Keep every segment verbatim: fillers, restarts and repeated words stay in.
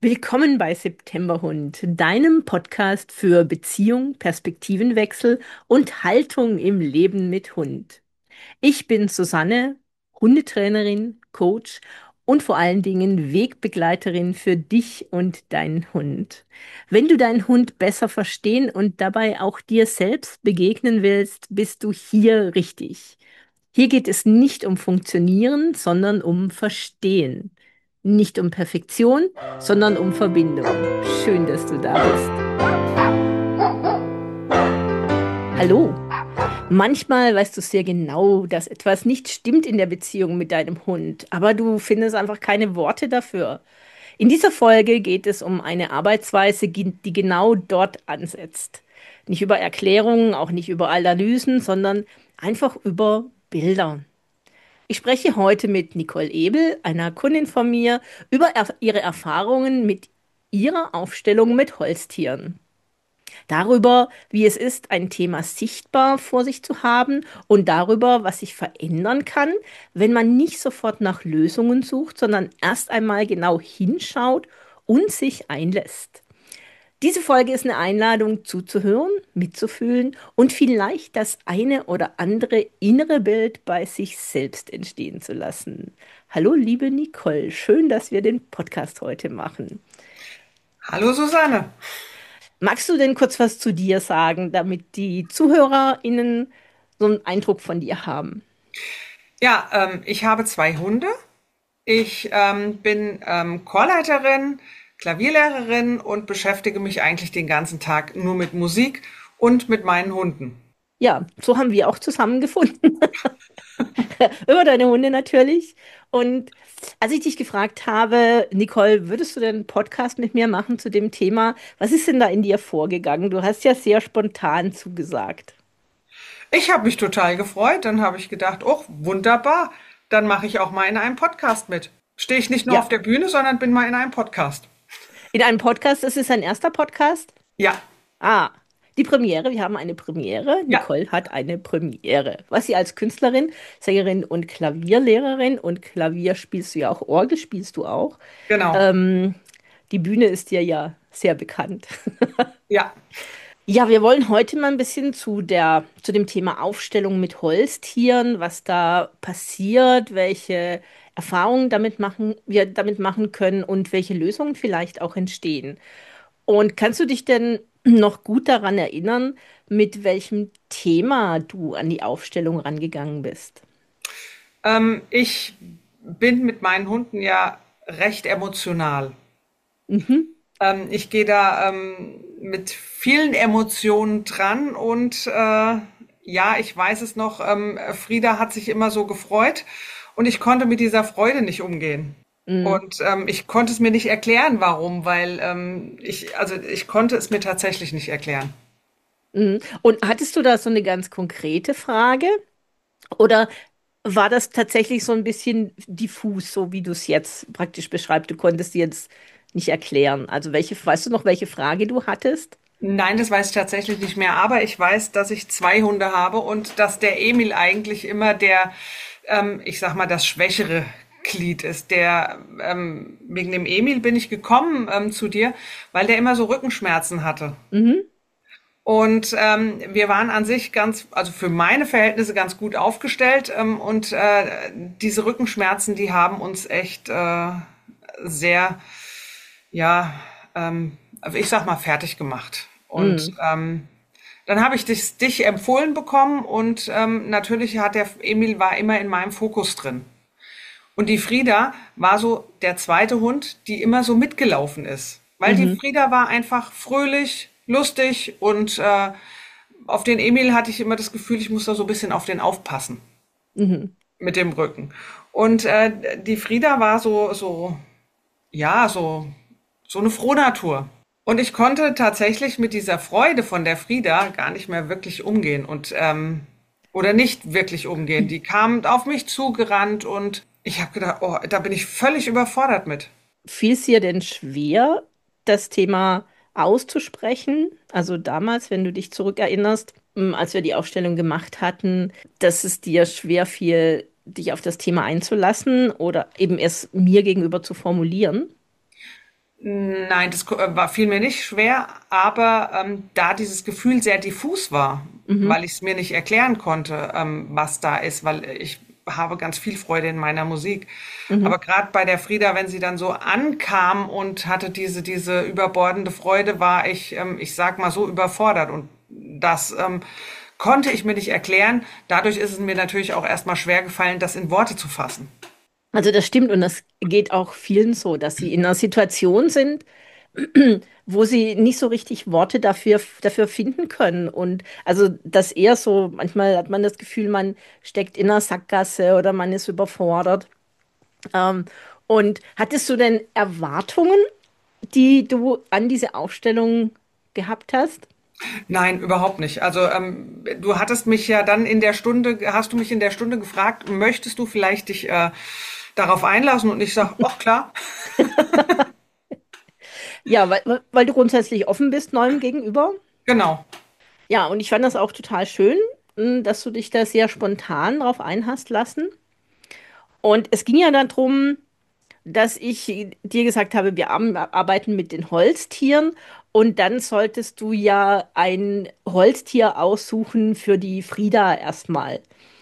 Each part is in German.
Willkommen bei Septemberhund, deinem Podcast für Beziehung, Perspektivenwechsel und Haltung im Leben mit Hund. Ich bin Susanne, Hundetrainerin, Coach und vor allen Dingen Wegbegleiterin für dich und deinen Hund. Wenn du deinen Hund besser verstehen und dabei auch dir selbst begegnen willst, bist du hier richtig. Hier geht es nicht um Funktionieren, sondern um Verstehen. Nicht um Perfektion, sondern um Verbindung. Schön, dass du da bist. Hallo. Manchmal weißt du sehr genau, dass etwas nicht stimmt in der Beziehung mit deinem Hund, aber du findest einfach keine Worte dafür. In dieser Folge geht es um eine Arbeitsweise, die die genau dort ansetzt. Nicht über Erklärungen, auch nicht über Analysen, sondern einfach über Bilder. Ich spreche heute mit Nicole Ebel, einer Kundin von mir, über er ihre Erfahrungen mit ihrer Aufstellung mit Holztieren. Darüber, wie es ist, ein Thema sichtbar vor sich zu haben und darüber, was sich verändern kann, wenn man nicht sofort nach Lösungen sucht, sondern erst einmal genau hinschaut und sich einlässt. Diese Folge ist eine Einladung zuzuhören, mitzufühlen und vielleicht das eine oder andere innere Bild bei sich selbst entstehen zu lassen. Hallo, liebe Nicole, schön, dass wir den Podcast heute machen. Hallo Susanne. Magst du denn kurz was zu dir sagen, damit die ZuhörerInnen so einen Eindruck von dir haben? Ja, ähm, ich habe zwei Hunde. Ich ähm, bin ähm, Chorleiterin, Klavierlehrerin und beschäftige mich eigentlich den ganzen Tag nur mit Musik und mit meinen Hunden. Ja, so haben wir auch zusammengefunden. Über deine Hunde natürlich. Und als ich dich gefragt habe, Nicole, würdest du denn einen Podcast mit mir machen zu dem Thema? Was ist denn da in dir vorgegangen? Du hast ja sehr spontan zugesagt. Ich habe mich total gefreut. Dann habe ich gedacht, oh, wunderbar. Dann mache ich auch mal in einem Podcast mit. Stehe ich nicht nur auf Ja, der Bühne, sondern bin mal in einem Podcast. in einem Podcast, das ist ein erster Podcast. Ja, Ah, die Premiere, wir haben eine Premiere. ja, Nicole hat eine Premiere. Was sie als Künstlerin, Sängerin und Klavierlehrerin und Klavier spielst du ja auch, Orgel spielst du auch. genau. Ähm, die Bühne ist dir ja sehr bekannt. Ja. Ja, wir wollen heute mal ein bisschen zu der, zu dem Thema Aufstellung mit Holztieren, was da passiert, welche Erfahrungen damit machen, wir damit machen können und welche Lösungen vielleicht auch entstehen. Und kannst du dich denn noch gut daran erinnern, mit welchem Thema du an die Aufstellung rangegangen bist? Ähm, ich bin mit meinen Hunden ja recht emotional. Mhm, Ähm, ich gehe da ähm, mit vielen Emotionen dran und äh, ja, ich weiß es noch, ähm, Frieda hat sich immer so gefreut und ich konnte mit dieser Freude nicht umgehen. mhm, Und ähm, ich konnte es mir nicht erklären, warum, weil ähm, ich, also ich konnte es mir tatsächlich nicht erklären. mhm. Und hattest du da so eine ganz konkrete Frage? Oder war das tatsächlich so ein bisschen diffus, so wie du es jetzt praktisch beschreibst? Du konntest dir jetzt nicht erklären. Also welche, weißt du noch, welche Frage du hattest? Nein, das weiß ich tatsächlich nicht mehr, aber ich weiß, dass ich zwei Hunde habe und dass der Emil eigentlich immer der, ähm, ich sag mal, das schwächere Glied ist. Der, ähm, wegen dem Emil bin ich gekommen ähm, zu dir, weil der immer so Rückenschmerzen hatte. Mhm, Und ähm, wir waren an sich ganz, also für meine Verhältnisse ganz gut aufgestellt. Ähm, und äh, diese Rückenschmerzen, die haben uns echt äh, sehr, ja, ähm, ich sag mal, fertig gemacht. Und mhm, ähm, dann habe ich dich, dich empfohlen bekommen und ähm, natürlich hat der Emil war immer in meinem Fokus drin. Und die Frieda war so der zweite Hund, die immer so mitgelaufen ist. Weil die mhm, Frieda war einfach fröhlich, lustig und äh, auf den Emil hatte ich immer das Gefühl, ich muss da so ein bisschen auf den aufpassen mhm, mit dem Rücken. Und äh, die Frieda war so, so, ja, so, so eine Frohnatur. Und ich konnte tatsächlich mit dieser Freude von der Frieda gar nicht mehr wirklich umgehen und ähm, oder nicht wirklich umgehen. Die kam auf mich zugerannt und ich habe gedacht, oh, da bin ich völlig überfordert mit. Fiel es dir denn schwer, das Thema auszusprechen? Also damals, wenn du dich zurückerinnerst, m, als wir die Aufstellung gemacht hatten, dass es dir schwer fiel, dich auf das Thema einzulassen oder eben es mir gegenüber zu formulieren? Nein, das ko- äh, war, fiel mir nicht schwer, aber ähm, da dieses Gefühl sehr diffus war, Mhm. weil ich es mir nicht erklären konnte, ähm, was da ist, weil ich habe ganz viel Freude in meiner Musik. Aber Mhm. gerade bei der Frieda, wenn sie dann so ankam und hatte diese, diese überbordende Freude, war ich, ähm, ich sag mal so, überfordert. Und das ähm, konnte ich mir nicht erklären. Dadurch ist es mir natürlich auch erstmal schwer gefallen, das in Worte zu fassen. Also das stimmt und das geht auch vielen so, dass sie in einer Situation sind, wo sie nicht so richtig Worte dafür, dafür finden können. Und also das eher so, manchmal hat man das Gefühl, man steckt in einer Sackgasse oder man ist überfordert. Ähm, und hattest du denn Erwartungen, die du an diese Aufstellung gehabt hast? Nein, überhaupt nicht. Also ähm, du hattest mich ja dann in der Stunde, hast du mich in der Stunde gefragt, möchtest du vielleicht dich äh, darauf einlassen? Und ich sage, ach klar, Ja, weil, weil du grundsätzlich offen bist neuem gegenüber. genau. Ja, und ich fand das auch total schön, m, dass du dich da sehr spontan drauf einhast lassen. Und es ging ja darum, dass ich dir gesagt habe, wir am- arbeiten mit den Holztieren und dann solltest du ja ein Holztier aussuchen für die Frieda erstmal.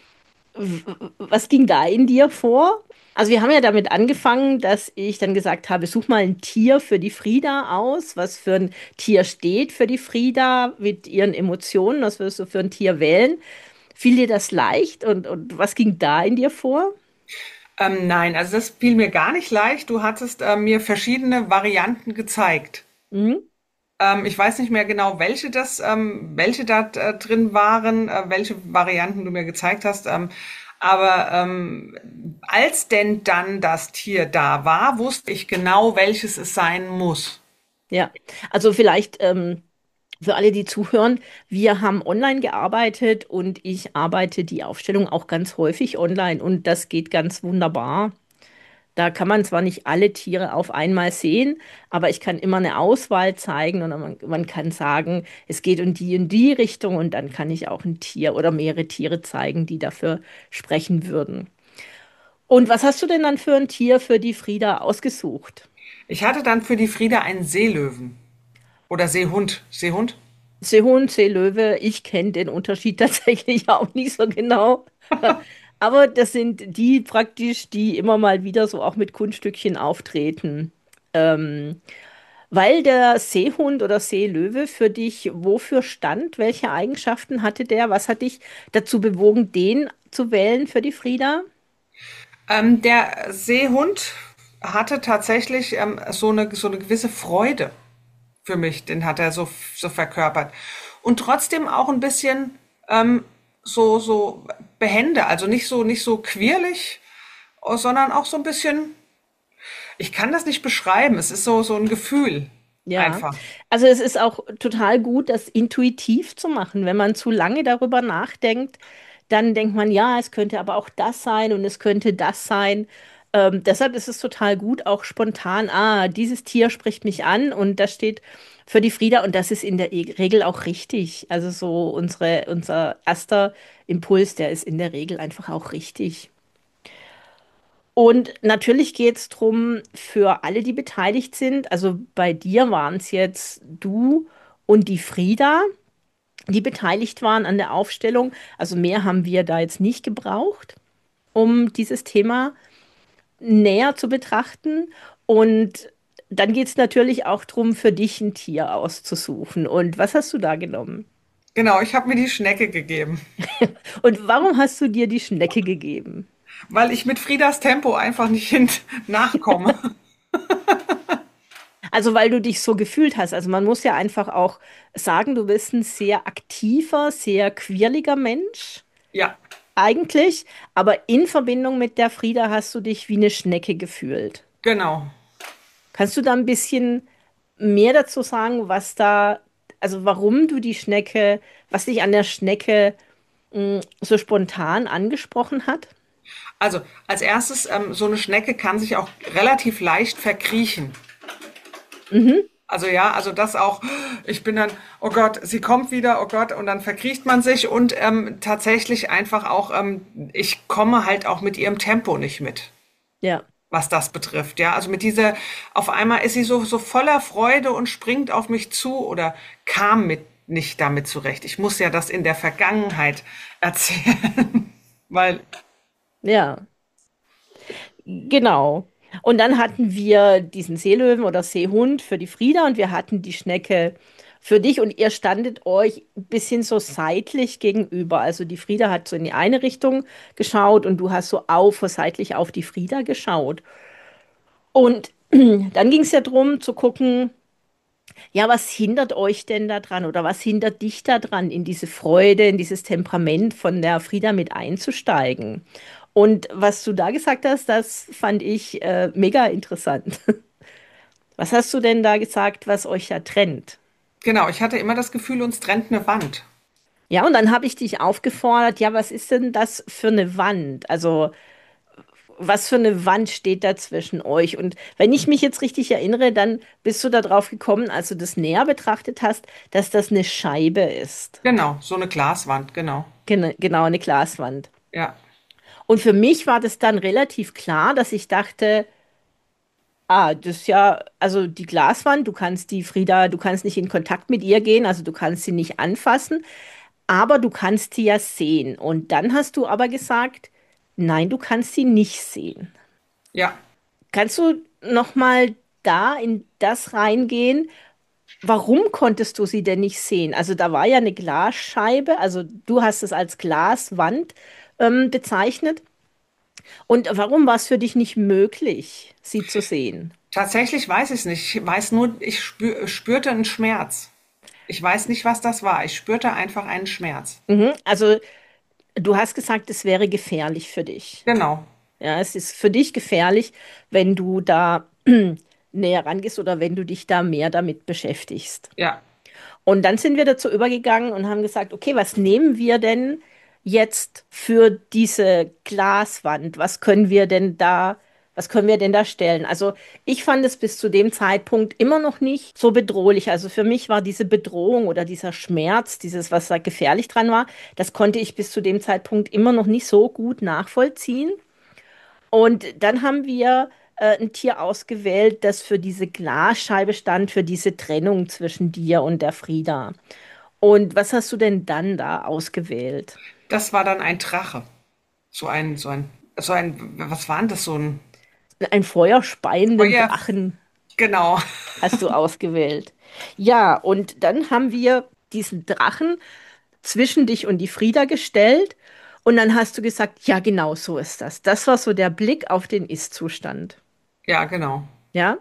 W- Was ging da in dir vor? Also wir haben ja damit angefangen, dass ich dann gesagt habe, such mal ein Tier für die Frieda aus, was für ein Tier steht für die Frieda mit ihren Emotionen, was wirst du für ein Tier wählen? Fiel dir das leicht und, und was ging da in dir vor? Ähm, nein, also das fiel mir gar nicht leicht. Du hattest äh, mir verschiedene Varianten gezeigt. Mhm. Ähm, ich weiß nicht mehr genau, welche das, ähm, welche da äh, drin waren, äh, welche Varianten du mir gezeigt hast. Ähm, aber ähm, als denn dann das Tier da war, wusste ich genau, welches es sein muss. Ja, also vielleicht ähm, für alle, die zuhören, wir haben online gearbeitet und ich arbeite die Aufstellung auch ganz häufig online und das geht ganz wunderbar. Da kann man zwar nicht alle Tiere auf einmal sehen, aber ich kann immer eine Auswahl zeigen und man, man kann sagen, es geht in die in die Richtung und dann kann ich auch ein Tier oder mehrere Tiere zeigen, die dafür sprechen würden. Und was hast du denn dann für ein Tier für die Frieda ausgesucht? Ich hatte dann für die Frieda einen Seelöwen oder Seehund. Seehund? Seehund, Seelöwe, ich kenne den Unterschied tatsächlich auch nicht so genau. Aber das sind die praktisch, die immer mal wieder so auch mit Kunststückchen auftreten. Ähm, weil der Seehund oder Seelöwe für dich wofür stand? Welche Eigenschaften hatte der? Was hat dich dazu bewogen, den zu wählen für die Frieda? Ähm, der Seehund hatte tatsächlich ähm, so eine, so eine gewisse Freude für mich, den hat er so, so verkörpert. Und trotzdem auch ein bisschen ähm, so, so behende, also nicht so, nicht so quirlig, oh, sondern auch so ein bisschen, ich kann das nicht beschreiben, es ist so, so ein Gefühl Ja, einfach. also es ist auch total gut, das intuitiv zu machen. Wenn man zu lange darüber nachdenkt, dann denkt man, ja, es könnte aber auch das sein und es könnte das sein. Ähm, deshalb ist es total gut, auch spontan, ah, dieses Tier spricht mich an und das steht für die Frieda und das ist in der E- Regel auch richtig. Also so unsere, unser erster Impuls, der ist in der Regel einfach auch richtig. Und natürlich geht es darum, für alle, die beteiligt sind, also bei dir waren es jetzt du und die Frieda, die beteiligt waren an der Aufstellung. Also mehr haben wir da jetzt nicht gebraucht, um dieses Thema näher zu betrachten. Und dann geht es natürlich auch darum, für dich ein Tier auszusuchen. Und was hast du da genommen? Genau, ich habe mir die Schnecke gegeben, Und warum hast du dir die Schnecke gegeben? weil ich mit Friedas Tempo einfach nicht hin nachkomme. Also, weil du dich so gefühlt hast. Also, man muss ja einfach auch sagen, du bist ein sehr aktiver, sehr quirliger Mensch, Ja, eigentlich. Aber in Verbindung mit der Frieda hast du dich wie eine Schnecke gefühlt. genau. Kannst du da ein bisschen mehr dazu sagen, was da, also warum du die Schnecke, was dich an der Schnecke mh, so spontan angesprochen hat? Also als erstes, ähm, so eine Schnecke kann sich auch relativ leicht verkriechen. Mhm. Also ja, also das auch, ich bin dann, oh Gott, sie kommt wieder, oh Gott, und dann verkriecht man sich und ähm, tatsächlich einfach auch, ähm, ich komme halt auch mit ihrem Tempo nicht mit. Ja. was das betrifft, ja. Also mit dieser, auf einmal ist sie so, so voller Freude und springt auf mich zu oder kam mit nicht damit zurecht. Ich muss ja das in der Vergangenheit erzählen, weil, Ja, genau. Und dann hatten wir diesen Seelöwen oder Seehund für die Frieda und wir hatten die Schnecke für dich und ihr standet euch ein bisschen so seitlich gegenüber. Also die Frieda hat so in die eine Richtung geschaut und du hast so auf, seitlich auf die Frieda geschaut. Und dann ging es ja darum zu gucken, ja, was hindert euch denn da dran oder was hindert dich da dran, in diese Freude, in dieses Temperament von der Frieda mit einzusteigen? Und was du da gesagt hast, das fand ich äh, mega interessant. Was hast du denn da gesagt, was euch da trennt? genau, ich hatte immer das Gefühl, uns trennt eine Wand. Ja, und dann habe ich dich aufgefordert, ja, was ist denn das für eine Wand? Also, was für eine Wand steht da zwischen euch? Und wenn ich mich jetzt richtig erinnere, dann bist du darauf gekommen, als du das näher betrachtet hast, dass das eine Scheibe ist. Genau, so eine Glaswand, genau. Gen genau, eine Glaswand. Ja, Und für mich war das dann relativ klar, dass ich dachte, ah, das ist ja, also die Glaswand, du kannst die Frieda, du kannst nicht in Kontakt mit ihr gehen, also du kannst sie nicht anfassen, aber du kannst sie ja sehen. Und dann hast du aber gesagt, nein, du kannst sie nicht sehen. ja, Kannst du noch mal da in das reingehen? Warum konntest du sie denn nicht sehen? Also da war ja eine Glasscheibe, also du hast es als Glaswand ähm, bezeichnet. Und warum war es für dich nicht möglich, sie zu sehen? tatsächlich weiß ich es nicht. Ich weiß nur, ich spür, spürte einen Schmerz. Ich weiß nicht, was das war. Ich spürte einfach einen Schmerz. Mhm. Also du hast gesagt, es wäre gefährlich für dich. Genau. Ja, es ist für dich gefährlich, wenn du da näher rangehst oder wenn du dich da mehr damit beschäftigst. Ja. Und dann sind wir dazu übergegangen und haben gesagt, okay, was nehmen wir denn jetzt für diese Glaswand? Was können wir denn da, was können wir denn da stellen? Also ich fand es bis zu dem Zeitpunkt immer noch nicht so bedrohlich. Also für mich war diese Bedrohung oder dieser Schmerz, dieses, was da gefährlich dran war, das konnte ich bis zu dem Zeitpunkt immer noch nicht so gut nachvollziehen. Und dann haben wir äh, ein Tier ausgewählt, das für diese Glasscheibe stand, für diese Trennung zwischen dir und der Frieda. Und was hast du denn dann da ausgewählt? Das war dann ein Drache. So ein, so ein, so ein, was war denn das? So ein Einen feuerspeienden Feuer. Drachen Genau. hast du ausgewählt. Ja, und dann haben wir diesen Drachen zwischen dich und die Frieda gestellt. Und dann hast du gesagt, ja, genau so ist das. Das war so der Blick auf den Ist-Zustand. Ja, genau. Ja?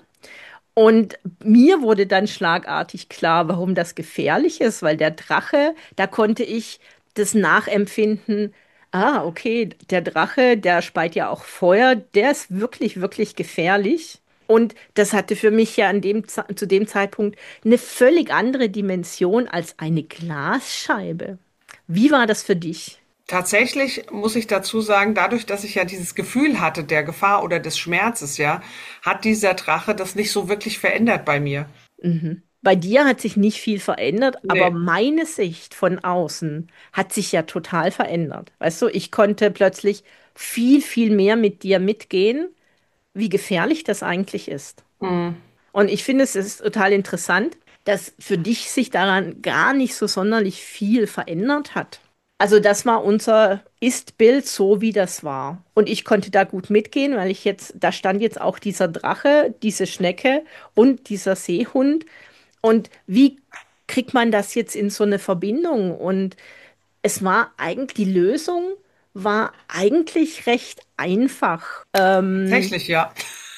Und mir wurde dann schlagartig klar, warum das gefährlich ist, weil der Drache, da konnte ich das nachempfinden. Ah, okay, der Drache, der speit ja auch Feuer, der ist wirklich, wirklich gefährlich. Und das hatte für mich ja an dem, Ze- zu dem Zeitpunkt eine völlig andere Dimension als eine Glasscheibe. Wie war das für dich? Tatsächlich muss ich dazu sagen, dadurch, dass ich ja dieses Gefühl hatte der Gefahr oder des Schmerzes, ja, hat dieser Drache das nicht so wirklich verändert bei mir. Mhm. Bei dir hat sich nicht viel verändert, aber Nee. meine Sicht von außen hat sich ja total verändert. Weißt du, ich konnte plötzlich viel, viel mehr mit dir mitgehen, wie gefährlich das eigentlich ist. Hm. Und ich finde, es ist total interessant, dass für dich sich daran gar nicht so sonderlich viel verändert hat. Also das war unser Ist-Bild, so wie das war. Und ich konnte da gut mitgehen, weil ich jetzt, da stand jetzt auch dieser Drache, diese Schnecke und dieser Seehund. Und wie kriegt man das jetzt in so eine Verbindung? Und es war eigentlich, die Lösung war eigentlich recht einfach. Ähm, Tatsächlich, ja.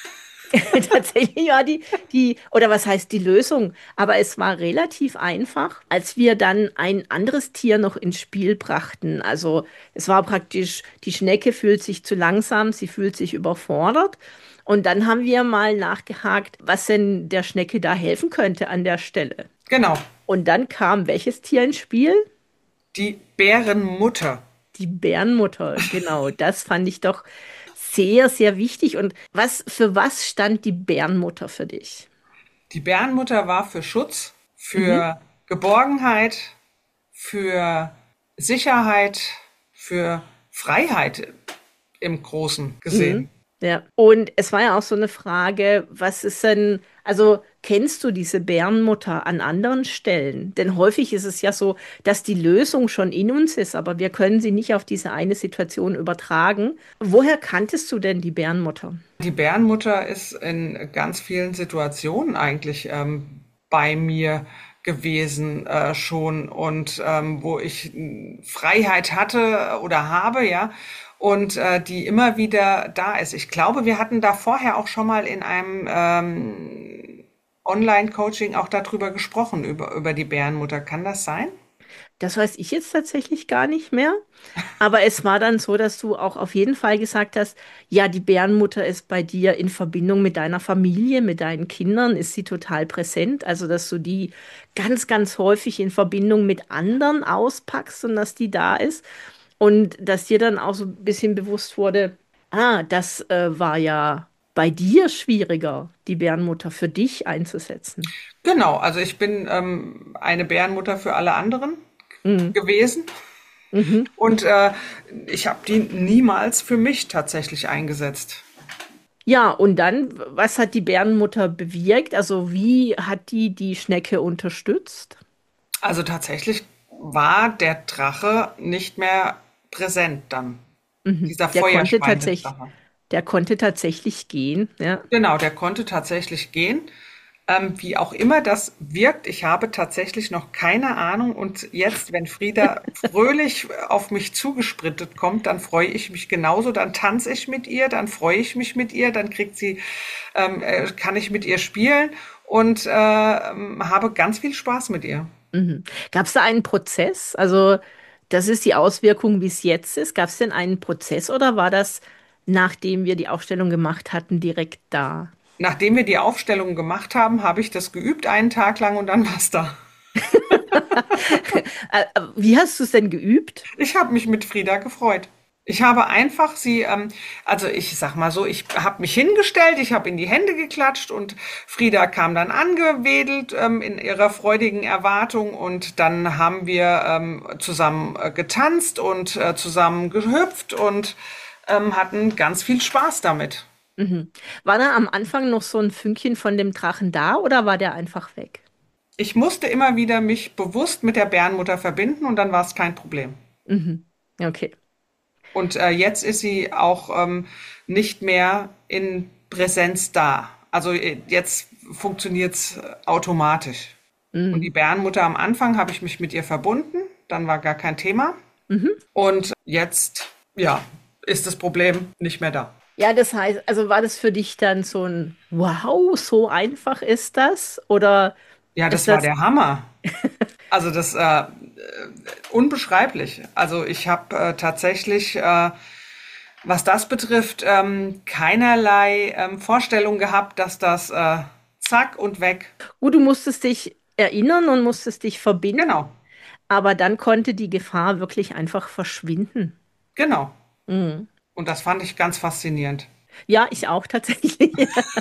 Tatsächlich war die, die, oder was heißt die Lösung? Aber es war relativ einfach, als wir dann ein anderes Tier noch ins Spiel brachten. Also es war praktisch, die Schnecke fühlt sich zu langsam, sie fühlt sich überfordert. Und dann haben wir mal nachgehakt, was denn der Schnecke da helfen könnte an der Stelle. Genau. Und dann kam welches Tier ins Spiel? Die Bärenmutter. Die Bärenmutter. Genau, das fand ich doch sehr, sehr wichtig. Und was, für was stand die Bärenmutter für dich? Die Bärenmutter war für Schutz, Mhm. für Geborgenheit, für Sicherheit, für Freiheit im Großen Mhm. gesehen. Ja, und es war ja auch so eine Frage, was ist denn, also kennst du diese Bärenmutter an anderen Stellen? Denn häufig ist es ja so, dass die Lösung schon in uns ist, aber wir können sie nicht auf diese eine Situation übertragen. Woher kanntest du denn die Bärenmutter? Die Bärenmutter ist in ganz vielen Situationen eigentlich ähm, bei mir gewesen äh, schon und ähm, wo ich äh, Freiheit hatte oder habe, ja, und äh, die immer wieder da ist. Ich glaube, wir hatten da vorher auch schon mal in einem ähm, Online-Coaching auch darüber gesprochen, über, über die Bärenmutter. Kann das sein? Das weiß ich jetzt tatsächlich gar nicht mehr. Aber es war dann so, dass du auch auf jeden Fall gesagt hast, ja, die Bärenmutter ist bei dir in Verbindung mit deiner Familie, mit deinen Kindern, ist sie total präsent. Also, dass du die ganz, ganz häufig in Verbindung mit anderen auspackst und dass die da ist. Und dass dir dann auch so ein bisschen bewusst wurde, ah, das äh, war ja bei dir schwieriger, die Bärenmutter für dich einzusetzen. Genau, also ich bin ähm, eine Bärenmutter für alle anderen Mhm. gewesen. Mhm. Und äh, ich habe die niemals für mich tatsächlich eingesetzt. Ja, und dann, was hat die Bärenmutter bewirkt? Also wie hat die die Schnecke unterstützt? Also tatsächlich war der Drache nicht mehr präsent dann. Mhm. Dieser Der konnte tatsächlich, Feuerschweinedrache. der konnte tatsächlich gehen, ja. Genau, der konnte tatsächlich gehen. Ähm, wie auch immer das wirkt, ich habe tatsächlich noch keine Ahnung. Und jetzt, wenn Frieda fröhlich auf mich zugesprintet kommt, dann freue ich mich genauso. Dann tanze ich mit ihr, dann freue ich mich mit ihr, dann kriegt sie, ähm, äh, kann ich mit ihr spielen und äh, ähm, habe ganz viel Spaß mit ihr. Mhm. Gab es da einen Prozess? Also das ist die Auswirkung, wie es jetzt ist. Gab es denn einen Prozess oder war das, nachdem wir die Aufstellung gemacht hatten, direkt da? Nachdem wir die Aufstellung gemacht haben, habe ich das geübt einen Tag lang und dann war's da. Äh, äh, Wie hast du es denn geübt? Ich habe mich mit Frieda gefreut. Ich habe einfach sie, ähm, also ich sag mal so, ich habe mich hingestellt, ich habe in die Hände geklatscht und Frieda kam dann angewedelt ähm, in ihrer freudigen Erwartung und dann haben wir ähm, zusammen äh, getanzt und äh, zusammen gehüpft und ähm, hatten ganz viel Spaß damit. Mhm. War da am Anfang noch so ein Fünkchen von dem Drachen da oder war der einfach weg? Ich musste immer wieder mich bewusst mit der Bärenmutter verbinden und dann war es kein Problem. Mhm. Okay. Und äh, jetzt ist sie auch ähm, nicht mehr in Präsenz da. Also äh, jetzt funktioniert's äh, automatisch. Und die Mhm. Bärenmutter am Anfang habe ich mich mit ihr verbunden, dann war gar kein Thema. Mhm. Und jetzt, ja, ist das Problem nicht mehr da. Ja, das heißt, also war das für dich dann so ein Wow, so einfach ist das? Oder Ja, ist das war das, der Hammer. Also das äh, unbeschreiblich. Also ich habe äh, tatsächlich, äh, was das betrifft, ähm, keinerlei ähm, Vorstellung gehabt, dass das äh, zack und weg. gut, du musstest dich erinnern und musstest dich verbinden, Genau, aber dann konnte die Gefahr wirklich einfach verschwinden. genau. Mhm. Und das fand ich ganz faszinierend. Ja, ich auch tatsächlich.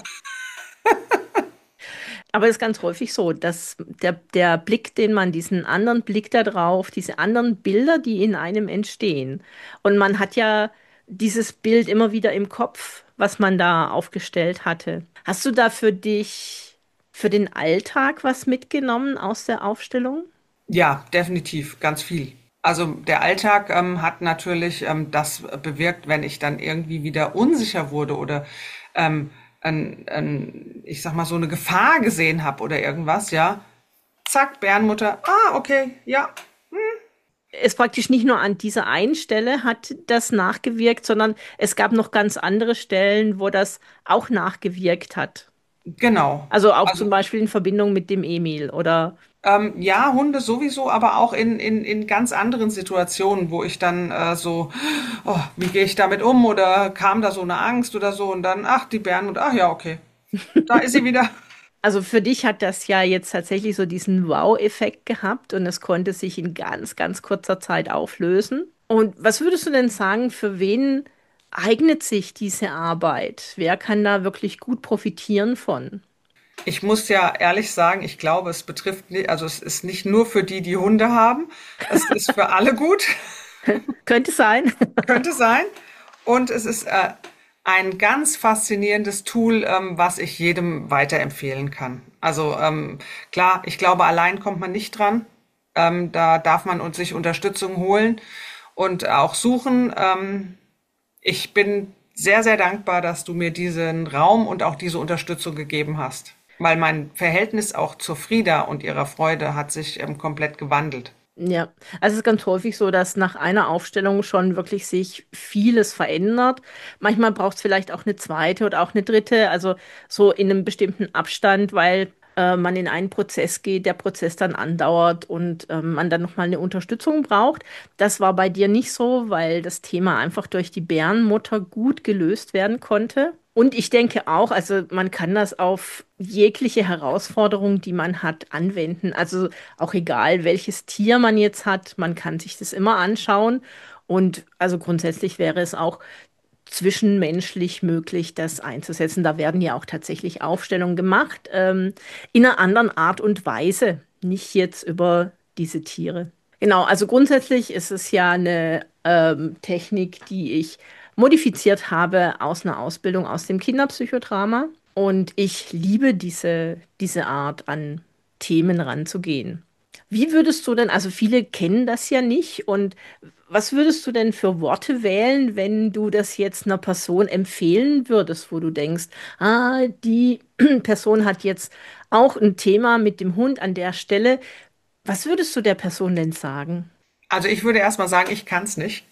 Aber es ist ganz häufig so, dass der, der Blick, den man, diesen anderen Blick da drauf, diese anderen Bilder, die in einem entstehen. Und man hat ja dieses Bild immer wieder im Kopf, was man da aufgestellt hatte. Hast du da für dich, für den Alltag was mitgenommen aus der Aufstellung? Ja, definitiv, ganz viel. Also der Alltag ähm, hat natürlich ähm, das bewirkt, wenn ich dann irgendwie wieder unsicher wurde oder ähm, ein, ein, ich sag mal so eine Gefahr gesehen habe oder irgendwas, ja. Zack, Bärenmutter. Ah, okay, ja. Es praktisch nicht nur an dieser einen Stelle hat das nachgewirkt, sondern es gab noch ganz andere Stellen, wo das auch nachgewirkt hat. Genau. Also auch Also zum Beispiel in Verbindung mit dem Emil oder. ähm, ja, Hunde sowieso, aber auch in, in, in ganz anderen Situationen, wo ich dann äh, so, oh, wie gehe ich damit um? Oder kam da so eine Angst oder so und dann, ach, die Bärenmutter, ach ja, okay. Da ist sie wieder. Also für dich hat das ja jetzt tatsächlich so diesen Wow-Effekt gehabt und es konnte sich in ganz, ganz kurzer Zeit auflösen. Und was würdest du denn sagen, für wen eignet sich diese Arbeit? Wer kann da wirklich gut profitieren von? Ich muss ja ehrlich sagen, ich glaube, es betrifft, ni- also es ist nicht nur für die, die Hunde haben. Es ist für alle gut, Könnte sein. könnte sein. Und es ist äh, ein ganz faszinierendes Tool, ähm, was ich jedem weiterempfehlen kann. Also ähm, klar, ich glaube, allein kommt man nicht dran. Ähm, da darf man uns sich Unterstützung holen und auch suchen. Ähm, ich bin sehr, sehr dankbar, dass du mir diesen Raum und auch diese Unterstützung gegeben hast, weil mein Verhältnis auch zur Frieda und ihrer Freude hat sich ähm, komplett gewandelt. Ja, also es ist ganz häufig so, dass nach einer Aufstellung schon wirklich sich vieles verändert. Manchmal braucht es vielleicht auch eine zweite oder auch eine dritte, also so in einem bestimmten Abstand, weil äh, man in einen Prozess geht, der Prozess dann andauert und ähm, man dann nochmal eine Unterstützung braucht. Das war bei dir nicht so, weil das Thema einfach durch die Bärenmutter gut gelöst werden konnte. Und ich denke auch, also man kann das auf jegliche Herausforderung, die man hat, anwenden. Also auch egal, welches Tier man jetzt hat, man kann sich das immer anschauen. Und also grundsätzlich wäre es auch zwischenmenschlich möglich, das einzusetzen. Da werden ja auch tatsächlich Aufstellungen gemacht, ähm, in einer anderen Art und Weise, nicht jetzt über diese Tiere. Genau, also grundsätzlich ist es ja eine ähm, Technik, die ich modifiziert habe aus einer Ausbildung aus dem Kinderpsychodrama. Und ich liebe diese, diese Art, an Themen ranzugehen. Wie würdest du denn, also viele kennen das ja nicht, und was würdest du denn für Worte wählen, wenn du das jetzt einer Person empfehlen würdest, wo du denkst, ah, die Person hat jetzt auch ein Thema mit dem Hund an der Stelle. Was würdest du der Person denn sagen? Also ich würde erstmal sagen, ich kann es nicht.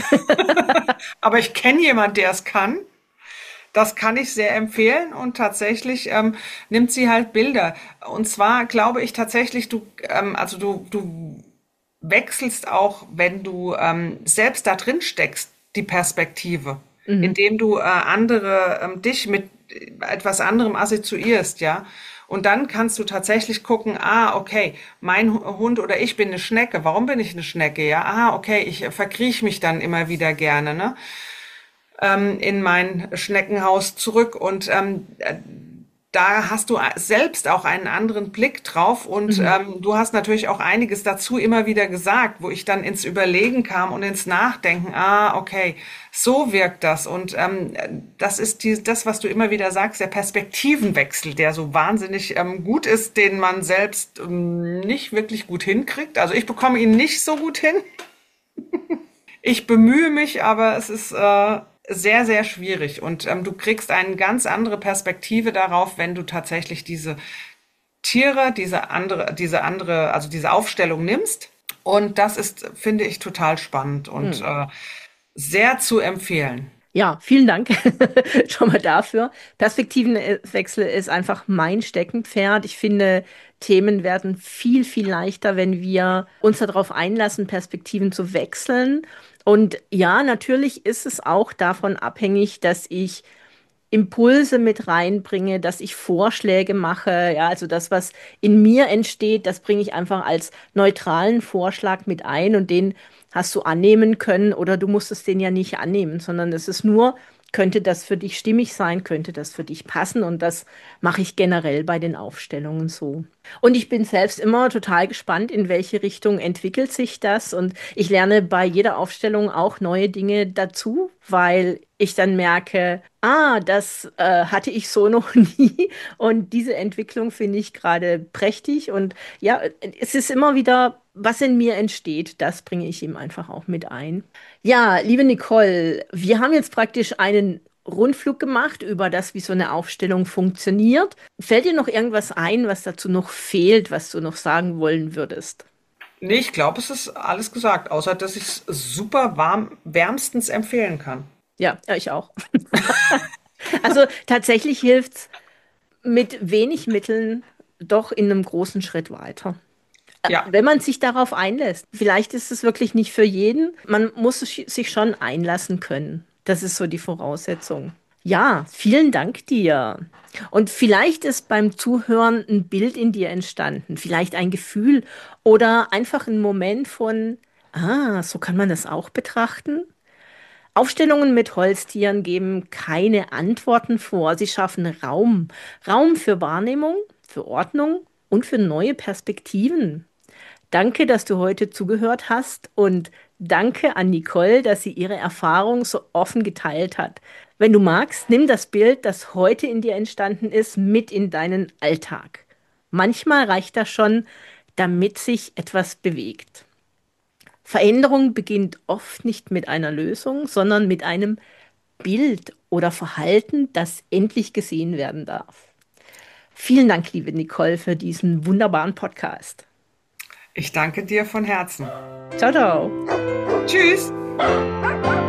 Aber ich kenne jemanden, der es kann. Das kann ich sehr empfehlen und tatsächlich ähm, nimmt sie halt Bilder. Und zwar glaube ich tatsächlich, du, ähm, also du, du wechselst auch, wenn du ähm, selbst da drin steckst, die Perspektive, Mhm. indem du äh, andere, ähm, dich mit etwas anderem assoziierst, ja. Und dann kannst du tatsächlich gucken, ah, okay, mein Hund oder ich bin eine Schnecke. Warum bin ich eine Schnecke? Ja, ah, okay, ich verkrieche mich dann immer wieder gerne, ne? ähm, in mein Schneckenhaus zurück und ähm, da hast du selbst auch einen anderen Blick drauf und Mhm. ähm, du hast natürlich auch einiges dazu immer wieder gesagt, wo ich dann ins Überlegen kam und ins Nachdenken. Ah, okay, so wirkt das und ähm, das ist die, das, was du immer wieder sagst, der Perspektivenwechsel, der so wahnsinnig ähm, gut ist, den man selbst ähm, nicht wirklich gut hinkriegt. Also ich bekomme ihn nicht so gut hin. Ich bemühe mich, aber es ist äh, sehr, sehr schwierig. Und ähm, du kriegst eine ganz andere Perspektive darauf, wenn du tatsächlich diese Tiere, diese andere, diese andere, also diese Aufstellung nimmst. Und das ist, finde ich, total spannend und Mhm. äh, sehr zu empfehlen. Ja, vielen Dank schon mal dafür. Perspektivenwechsel ist einfach mein Steckenpferd. Ich finde, Themen werden viel, viel leichter, wenn wir uns darauf einlassen, Perspektiven zu wechseln. Und ja, natürlich ist es auch davon abhängig, dass ich Impulse mit reinbringe, dass ich Vorschläge mache. Ja, also das, was in mir entsteht, das bringe ich einfach als neutralen Vorschlag mit ein, und den hast du annehmen können, oder du musstest den ja nicht annehmen, sondern es ist nur, könnte das für dich stimmig sein, könnte das für dich passen, und das mache ich generell bei den Aufstellungen so. Und ich bin selbst immer total gespannt, in welche Richtung entwickelt sich das, und ich lerne bei jeder Aufstellung auch neue Dinge dazu, weil ich dann merke, ah, das äh, hatte ich so noch nie, und diese Entwicklung finde ich gerade prächtig, und ja, es ist immer wieder, was in mir entsteht, das bringe ich ihm einfach auch mit ein. Ja, liebe Nicole, wir haben jetzt praktisch einen Rundflug gemacht über das, wie so eine Aufstellung funktioniert. Fällt dir noch irgendwas ein, was dazu noch fehlt, was du noch sagen wollen würdest? Nee, ich glaube, es ist alles gesagt, außer dass ich es super warm, wärmstens empfehlen kann. Ja, ja, ich auch. Also tatsächlich hilft es mit wenig Mitteln doch in einem großen Schritt weiter. Ja, Wenn man sich darauf einlässt. Vielleicht ist es wirklich nicht für jeden. Man muss sich sich schon einlassen können. Das ist so die Voraussetzung. Ja, vielen Dank dir. Und vielleicht ist beim Zuhören ein Bild in dir entstanden, vielleicht ein Gefühl oder einfach ein Moment von, ah, so kann man das auch betrachten. Aufstellungen mit Holztieren geben keine Antworten vor. Sie schaffen Raum. Raum für Wahrnehmung, für Ordnung und für neue Perspektiven. Danke, dass du heute zugehört hast und danke an Nicole, dass sie ihre Erfahrung so offen geteilt hat. Wenn du magst, nimm das Bild, das heute in dir entstanden ist, mit in deinen Alltag. Manchmal reicht das schon, damit sich etwas bewegt. Veränderung beginnt oft nicht mit einer Lösung, sondern mit einem Bild oder Verhalten, das endlich gesehen werden darf. Vielen Dank, liebe Nicole, für diesen wunderbaren Podcast. Ich danke dir von Herzen. Ciao, ciao. Tschüss.